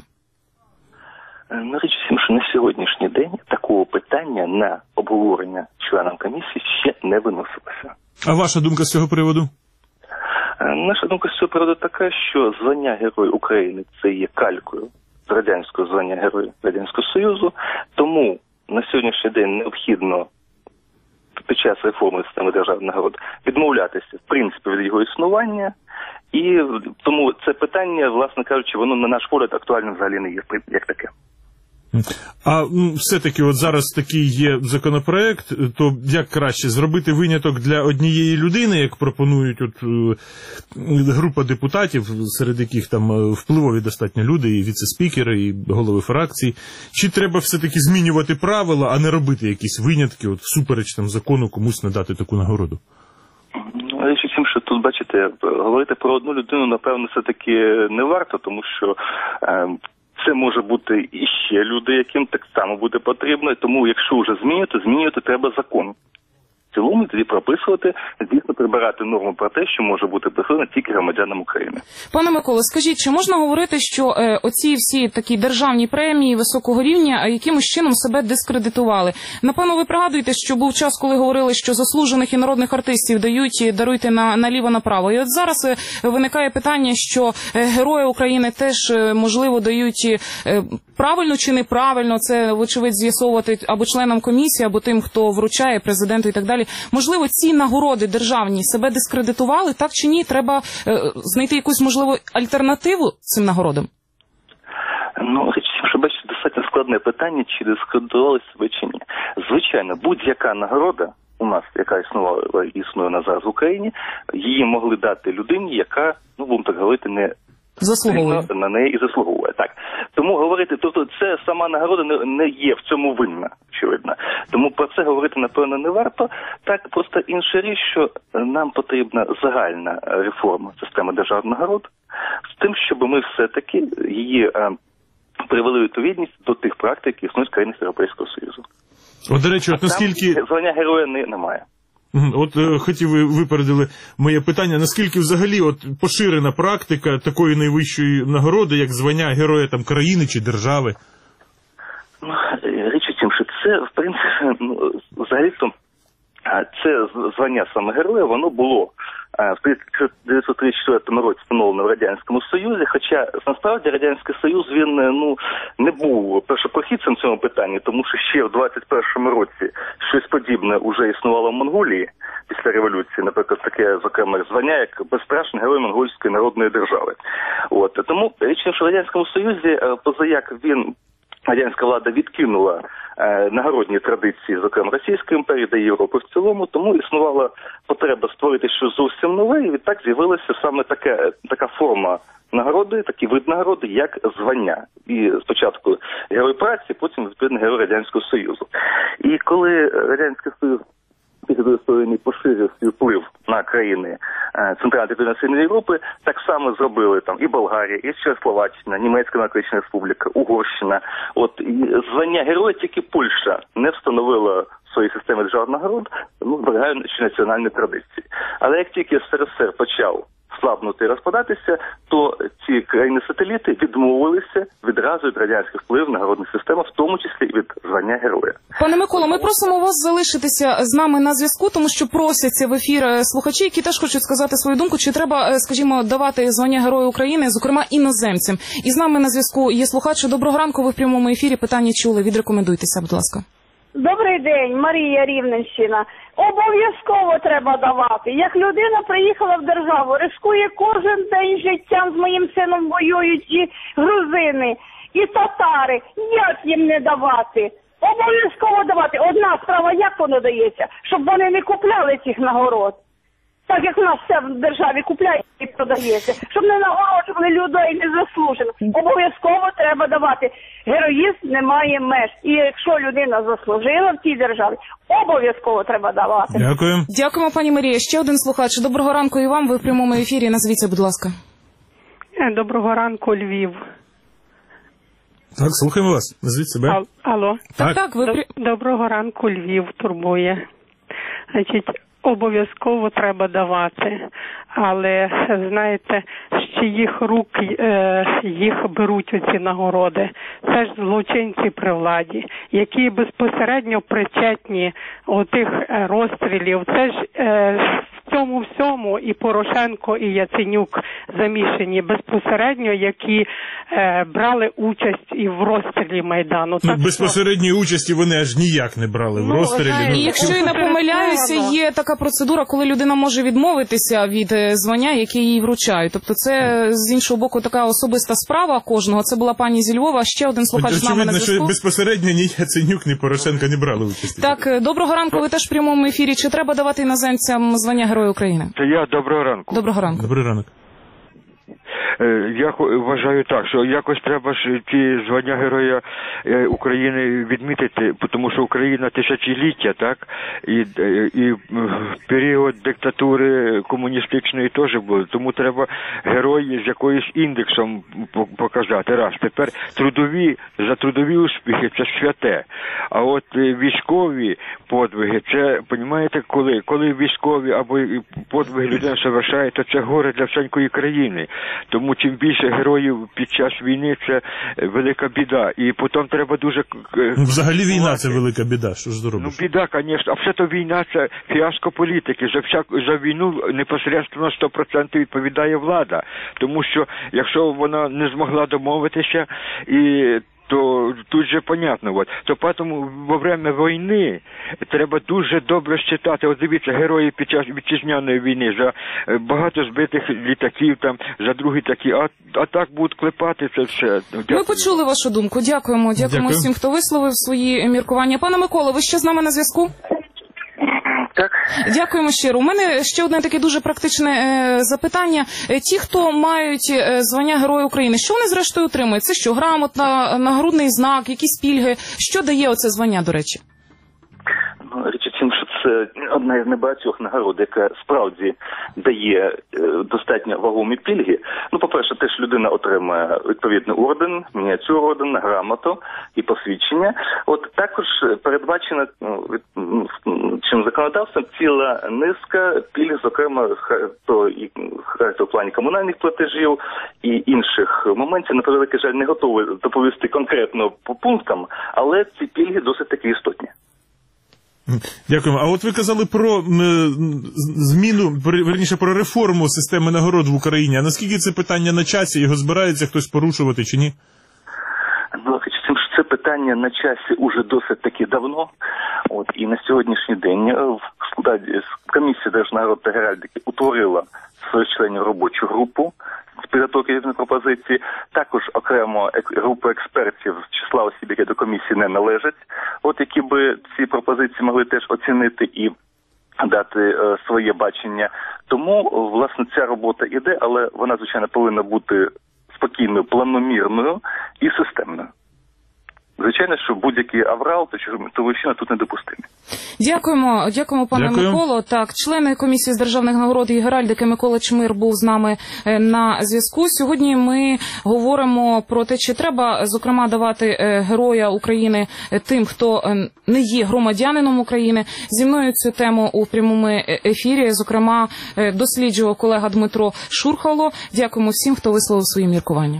Ну, річ всім, що на сьогоднішній день такого питання на обговорення членам комісії ще не виносилося. А ваша думка з цього приводу? Наша думка з цього приводу така, що звання Герой України – це є калькою з радянського звання Герой Радянського Союзу, тому на сьогоднішній день необхідно під час реформи системи державних нагород відмовлятися, в принципі, від його існування, і тому це питання, власне кажучи, воно на наш погляд актуальним взагалі не є як таке. А все-таки от зараз такий є законопроект, то як краще зробити виняток для однієї людини, як пропонують от група депутатів, серед яких там впливові достатньо люди, і віце-спікери, і голови фракцій, чи треба все-таки змінювати правила, а не робити якісь винятки, от всупереч там закону комусь надати таку нагороду? Ну, річ у тім, що тут, бачите, говорити про одну людину, напевно, все-таки не варто, тому що е, це може бути і ще люди, яким так само буде потрібно, тому якщо вже змінювати, змінювати треба закон. В цілому тоді прописувати, дійсно прибирати норму про те, що може бути присвоєно тільки громадянам України. Пане Миколо, скажіть, чи можна говорити, що е, оці всі такі державні премії високого рівня якимось чином себе дискредитували? Напевно, ви пригадуєте, що був час, коли говорили, що заслужених і народних артистів дають, даруйте на наліво-направо. І от зараз е, виникає питання, що е, Герої України теж, е, можливо, дають е, правильно чи неправильно, це, вочевидь, з'ясовувати або членам комісії, або тим, хто вручає, президенту і так далі. Можливо, ці нагороди державні себе дискредитували, так чи ні? Треба е, знайти якусь, можливо, альтернативу цим нагородам? Ну, річ, що, бачите, достатньо складне питання, чи дискредитували себе чи ні. Звичайно, будь-яка нагорода у нас, яка існувала, існує на зараз в Україні, її могли дати людині, яка, ну, будемо так говорити, не заслуговує на неї і заслуговує. Так. Тому говорити, тобто це сама нагорода не, не є в цьому винна, очевидно. Тому про це говорити, напевно, не варто. Так, просто інша річ, що нам потрібна загальна реформа системи державних нагород з тим, щоб ми все-таки її е, привели відповідність до тих практик, які існують в країнах Європейського Союзу. От, до речі, от наскільки... Там звання героя не, немає. От е, хотів, ви випередили моє питання, наскільки взагалі от поширена практика такої найвищої нагороди, як звання героя там країни чи держави? Ну, річ у в тім, що це, в принципі, ну, взагалі-то, це звання саме героя, воно було в тисяча дев'ятсот тридцять четвертому році встановлено в Радянському Союзі, хоча насправді Радянський Союз, він ну, не був першопрохідцем в цьому питанні, тому що ще в двадцять першому році щось подібне вже існувало в Монголії після революції, наприклад, таке, зокрема, звання, як безстрашний герой Монгольської народної держави. От. Тому річ, що в Радянському Союзі, позаяк він радянська влада відкинула е, нагородні традиції, зокрема Російської імперії, та Європи в цілому, тому існувала потреба створити щось зовсім нове, і відтак з'явилася саме така, така форма нагороди, такий вид нагороди, як звання. І спочатку Герой праці, потім, відповідно, Герой Радянського Союзу. І коли Радянський Союз після Другої світової поширив свій вплив на країни Центральної та Південно-Східної Європи, так само зробили там і Болгарія, і Чехословаччина, Німецька Демократична Республіка, Угорщина. От і звання героя тільки Польща не встановила в своїй системі державних нагород, ну, зберігаючи національні традиції. Але як тільки СРСР почав слабнути і розпадатися, то ці країни-сателіти відмовилися відразу від радянських впливів на нагородну систему, в тому числі і від звання героя. Пане Миколо, ми просимо вас залишитися з нами на зв'язку, тому що просяться в ефір слухачі, які теж хочуть сказати свою думку, чи треба, скажімо, давати звання Героя України, зокрема іноземцям. І з нами на зв'язку є слухач. Доброго ранку, ви в прямому ефірі, питання чули, відрекомендуйтеся, будь ласка. Добрий день, Марія, Рівненщина. Обов'язково треба давати. Як людина приїхала в державу, рискує кожен день життям, з моїм сином воюють і грузини, і татари. Як їм не давати? Обов'язково давати. Одна справа, як воно дається? Щоб вони не купляли цих нагород. Так як в нас все в державі купляє і продається. Щоб не нагороджували людей незаслужено. Обов'язково треба давати. Героїзм не має меж. І якщо людина заслужила в цій державі, обов'язково треба давати. Дякую. Дякуємо, пані Марія. Ще один слухач. Доброго ранку і вам. Ви в прямому ефірі. Назвіться, будь ласка. Доброго ранку, Львів. Так, слухаємо вас. Назвіть себе. Ал- Алло. Так, так. Ви... Доб- Доброго ранку, Львів турбує. Значить, обов'язково треба давати, але, знаєте, з чиїх рук е, їх беруть оці нагороди. Це ж злочинці при владі, які безпосередньо причетні до тих е, розстрілів. Це ж е, в цьому всьому і Порошенко, і Яценюк замішані безпосередньо, які е, брали участь і в розстрілі Майдану. Ну, так, безпосередньої що... участі вони аж ніяк не брали в розстрілі. Ну, і якщо я не помиляюся, є така процедура, коли людина може відмовитися від звання, яке їй вручають. Тобто це, з іншого боку, така особиста справа кожного. Це була пані зі Львова. Ще один слухач з нами на зв'язку. Очевидно, що безпосередньо ні Яценюк, ні Порошенко не брали участі. Так, доброго ранку. Ви теж в прямому ефірі. Чи треба давати іноземцям звання Героя України? Це я. Доброго ранку. Доброго ранку. Добрий ранок. Я вважаю так, що якось треба ж ті звання Героя України відмітити, тому що Україна тисячоліття, так, і, і період диктатури комуністичної теж були, тому треба герої з якоюсь індексом показати. Раз. Тепер трудові, за трудові успіхи це святе, а от військові подвиги, це, розумієте, коли? Коли військові або подвиги людина совершає, то це горе для всякої країни. Тому чим більше героїв під час війни, це велика біда. І потім треба дуже... Ну, взагалі війна – це велика біда, що ж зробиш? Ну, біда, звісно. А все-то війна – це фіаско політики. За, всяк... За війну непосередньо сто відсотків відповідає влада. Тому що, якщо вона не змогла домовитися, і... то тут же понятно, от. То тому во время війни треба дуже добре считати. От дивіться, герої під час вітчизняної війни, за багато збитих літаків, там, за другі такі, а, а так будуть клепати це все. Дякую. Ми почули вашу думку. Дякуємо. Дякуємо Дякую. всім, хто висловив свої міркування. Пане Миколо, ви ще з нами на зв'язку? Так. Дякуємо щиро. У мене ще одне таке дуже практичне е, запитання. Ті, хто мають е, звання Героя України, що вони зрештою отримують? Це що, грамотна, нагрудний знак, якісь пільги? Що дає оце звання, до речі? Ну, річ у тім, що це одна із небагатьох нагород, яка справді дає достатньо вагомі пільги. Ну, по-перше, теж людина отримає відповідний орден, мініатюру ордена, грамоту і посвідчення. От також передбачена чим законодавством ціла низка пільг, зокрема, то і в плані комунальних платежів і інших моментів. На превеликий жаль, не готовий доповісти конкретно по пунктам, але ці пільги досить таки істотні. Дякуємо. А от ви казали про зміну, верніше, про реформу системи нагород в Україні. А наскільки це питання на часі? Його збирається хтось порушувати чи ні? Ну, це питання на часі уже досить таки давно. От, і на сьогоднішній день в складі комісія Держнагород та Геральдики утворила своїх членів робочу групу з підготовки різних пропозицій. Також окремо група експертів з числа осіб, які до комісії не належать, от які би ці пропозиції могли теж оцінити і дати е, своє бачення. Тому, власне, ця робота іде, але вона, звичайно, повинна бути спокійною, планомірною і системною. Звичайно, що будь-який аврал, то вищина тут недопустимі. Дякуємо, дякуємо, пане Дякую. Миколо. Так, члени комісії з державних нагород і геральдики Микола Чмир був з нами на зв'язку. Сьогодні ми говоримо про те, чи треба, зокрема, давати Героя України тим, хто не є громадянином України. Зі мною цю тему у прямому ефірі, зокрема, досліджував колега Дмитро Шурхало. Дякуємо всім, хто висловив свої міркування.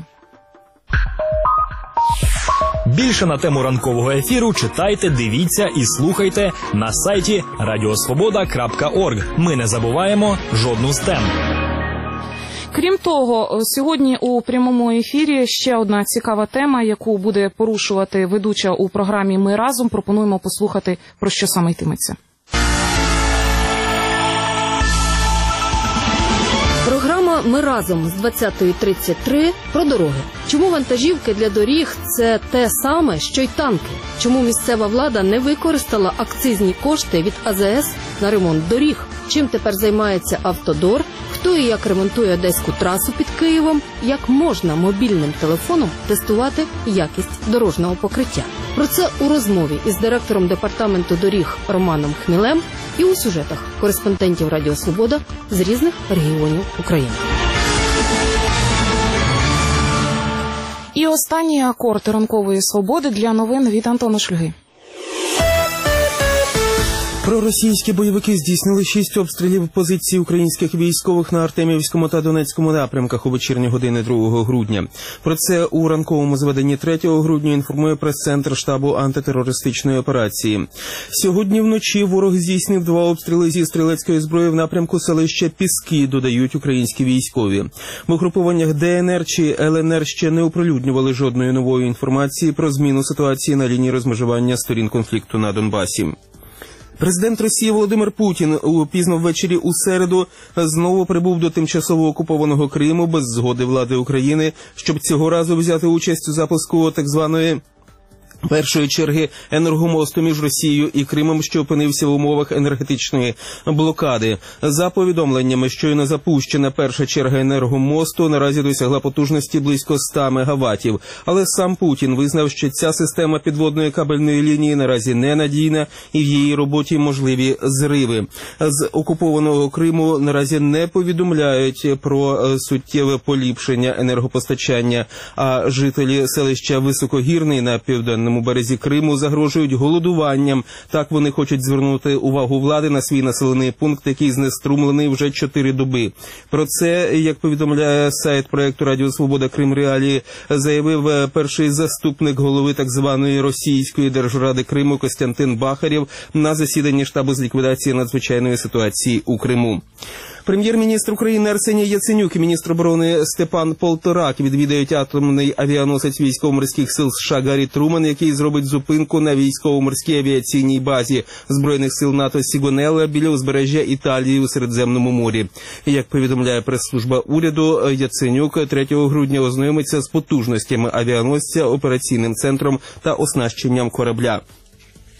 Більше на тему ранкового ефіру читайте, дивіться і слухайте на сайті радіосвобода крапка орг. Ми не забуваємо жодну з тем. Крім того, сьогодні у прямому ефірі ще одна цікава тема, яку буде порушувати ведуча у програмі «Ми разом». Пропонуємо послухати, про що саме йтиметься. Програма «Ми разом» з двадцятої тридцять три про дороги. Чому вантажівки для доріг – це те саме, що й танки? Чому місцева влада не використала акцизні кошти від А З С на ремонт доріг? Чим тепер займається Автодор? Хто і як ремонтує Одеську трасу під Києвом? Як можна мобільним телефоном тестувати якість дорожнього покриття? Про це у розмові із директором департаменту доріг Романом Хмілем і у сюжетах кореспондентів Радіо Свобода з різних регіонів України. І останній акорд ранкової свободи для новин від Антона Шульги. Проросійські бойовики здійснили шість обстрілів позицій українських військових на Артемівському та Донецькому напрямках у вечірні години другого грудня. Про це у ранковому зведенні третього грудня інформує прес-центр штабу антитерористичної операції. Сьогодні вночі ворог здійснив два обстріли зі стрілецької зброї в напрямку селища Піски, додають українські військові. В угрупуваннях Де Ен Ер чи Ел Ен Ер ще не оприлюднювали жодної нової інформації про зміну ситуації на лінії розмежування сторін конфлікту на Донбасі. Президент Росії Володимир Путін пізно ввечері у середу знову прибув до тимчасово окупованого Криму без згоди влади України, щоб цього разу взяти участь у запуску так званої першої черги енергомосту між Росією і Кримом, що опинився в умовах енергетичної блокади. За повідомленнями, щойно запущена перша черга енергомосту наразі досягла потужності близько ста мегаваттів. Але сам Путін визнав, що ця система підводної кабельної лінії наразі ненадійна і в її роботі можливі зриви. З окупованого Криму наразі не повідомляють про суттєве поліпшення енергопостачання, а жителі селища Високогірний на південному березі Криму загрожують голодуванням. Так вони хочуть звернути увагу влади на свій населений пункт, який знеструмлений вже чотири доби. Про це, як повідомляє сайт проєкту Радіо Свобода Крим Реалії, заявив перший заступник голови так званої Російської Держради Криму Костянтин Бахарєв на засіданні штабу з ліквідації надзвичайної ситуації у Криму. Прем'єр-міністр України Арсеній Яценюк і міністр оборони Степан Полторак відвідають атомний авіаносець військово-морських сил США Гаррі Труман, який зробить зупинку на військово-морській авіаційній базі Збройних сил НАТО Сігонелла біля узбережжя Італії у Середземному морі. Як повідомляє прес-служба уряду, Яценюк третього грудня ознайомиться з потужностями авіаносця, операційним центром та оснащенням корабля.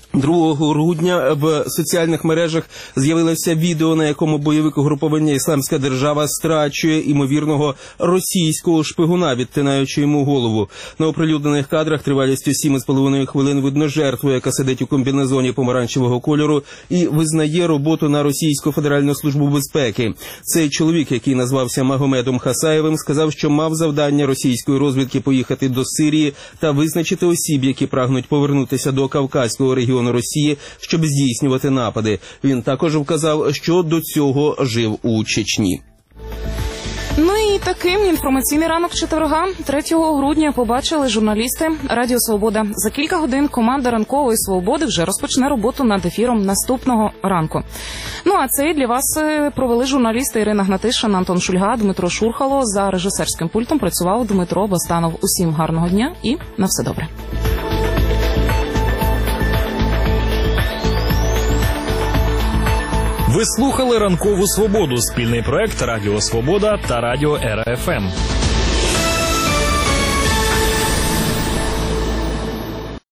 другого грудня в соціальних мережах з'явилося відео, на якому бойовик угруповання «Ісламська держава» страчує імовірного російського шпигуна, відтинаючи йому голову. На оприлюднених кадрах тривалістю сім з половиною хвилин видно жертву, яка сидить у комбінезоні помаранчевого кольору і визнає роботу на Російську Федеральну службу безпеки. Цей чоловік, який назвався Магомедом Хасаєвим, сказав, що мав завдання російської розвідки поїхати до Сирії та визначити осіб, які прагнуть повернутися до Кавказького регіону Росії, щоб здійснювати напади. Він також вказав, що до цього жив у Чечні. Ну і таким інформаційний ранок четверга, третього грудня, побачили журналісти Радіо Свобода. За кілька годин команда Ранкової Свободи вже розпочне роботу над ефіром наступного ранку. Ну а це для вас провели журналісти Ірина Гнатишин, Антон Шульга, Дмитро Шурхало. За режисерським пультом працював Дмитро Бастанов. Усім гарного дня і на все добре. Ви слухали «Ранкову Свободу» – спільний проект Радіо Свобода та Радіо Ера Еф Ем.